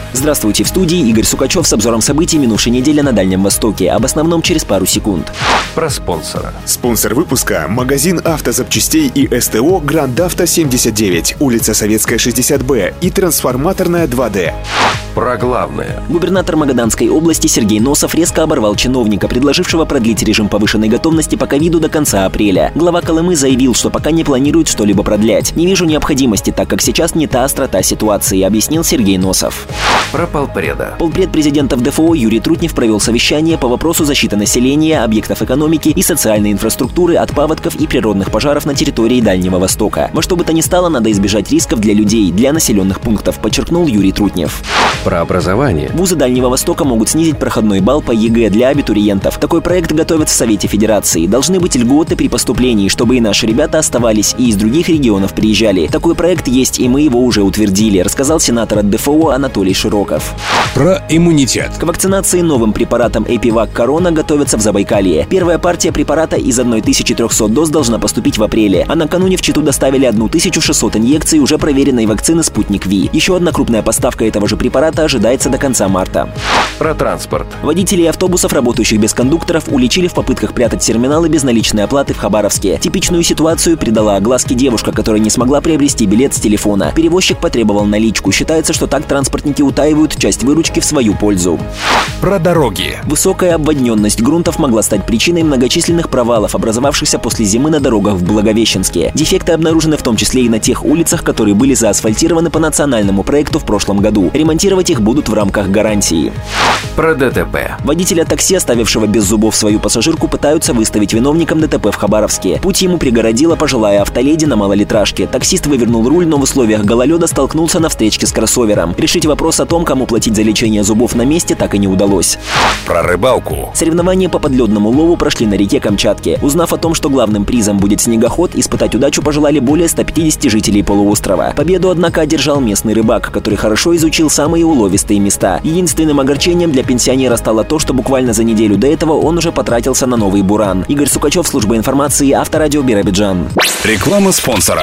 Здравствуйте, в студии Игорь Сукачев с обзором событий минувшей недели на Дальнем Востоке. Об основном через пару секунд. Про спонсора. Спонсор выпуска – магазин автозапчастей и СТО «Гранд Авто 79», улица Советская, 60Б и трансформаторная 2D. Про главное. Губернатор Магаданской области Сергей Носов резко оборвал чиновника, предложившего продлить режим повышенной готовности по ковиду до конца апреля. Глава Колымы заявил, что пока не планирует что-либо продлять. «Не вижу необходимости, так как сейчас не та острота ситуации», объяснил Сергей Носов. Про полпреда. Полпред президента в ДФО Юрий Трутнев провел совещание по вопросу защиты населения, объектов экономики и социальной инфраструктуры от паводков и природных пожаров на территории Дальнего Востока. Во что бы то ни стало, надо избежать рисков для людей, для населенных пунктов, подчеркнул Юрий Трутнев. Про образование. Вузы Дальнего Востока могут снизить проходной балл по ЕГЭ для абитуриентов. Такой проект готовят в Совете Федерации. Должны быть льготы при поступлении, чтобы и наши ребята оставались, и из других регионов приезжали. Такой проект есть, и мы его уже утвердили, рассказал сенатор от ДФО Анатолий Широков. Про иммунитет. К вакцинации новым препаратом Эпивак Корона готовятся в Забайкалье. Первая партия препарата из 1300 доз должна поступить в апреле, а накануне в Читу доставили 1600 инъекций уже проверенной вакцины «Спутник Ви». Еще одна крупная поставка этого же препарата ожидается до конца марта. Про транспорт. Водителей автобусов, работающих без кондукторов, уличили в попытках прятать терминалы безналичной оплаты в Хабаровске. Типичную ситуацию придала огласке девушка, которая не смогла приобрести билет с телефона. Перевозчик потребовал наличку. Считается, что так транспортники утаивают часть выручки в свою пользу. Про дороги. Высокая обводненность грунтов могла стать причиной многочисленных провалов, образовавшихся после зимы на дорогах в Благовещенске. Дефекты обнаружены в том числе и на тех улицах, которые были заасфальтированы по национальному проекту в прошлом году. Ремонтировать их будут в рамках гарантии. Про ДТП. Водителя такси, оставившего без зубов свою пассажирку, пытаются выставить виновником ДТП в Хабаровске. Путь ему преградила пожилая автоледи на малолитражке. Таксист вывернул руль, но в условиях гололеда столкнулся на встречке с кроссовером. Решить вопрос о том, кому платить за лечение зубов на месте, так и не удалось. Про рыбалку. Соревнования по подледному лову прошли на реке Камчатке. Узнав о том, что главным призом будет снегоход, испытать удачу пожелали более 150 жителей полуострова. Победу, однако, одержал местный рыбак, который хорошо изучил самые уловистые места. Единственным огорчением для пенсионера стало то, что буквально за неделю до этого он уже потратился на новый буран. Игорь Сукачев, служба информации, Авторадио Биробиджан. Реклама спонсора.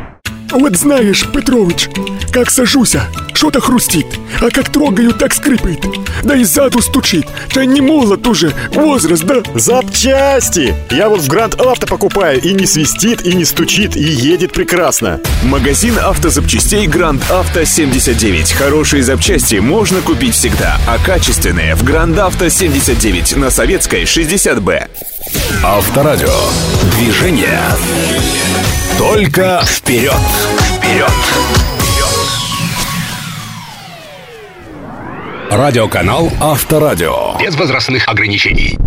Вот знаешь, Петрович, как сажуся, что-то хрустит, а как трогаю, так скрипит. Да и сзаду стучит. Да не молод уже, возраст, да? Запчасти! Я вот в Гранд Авто покупаю, и не свистит, и не стучит, и едет прекрасно. Магазин автозапчастей «Гранд Авто 79». Хорошие запчасти можно купить всегда, а качественные в «Гранд Авто 79» на Советской, 60Б. Авторадио. Движение. Только вперед. Вперед. Радиоканал Авторадио. Без возрастных ограничений.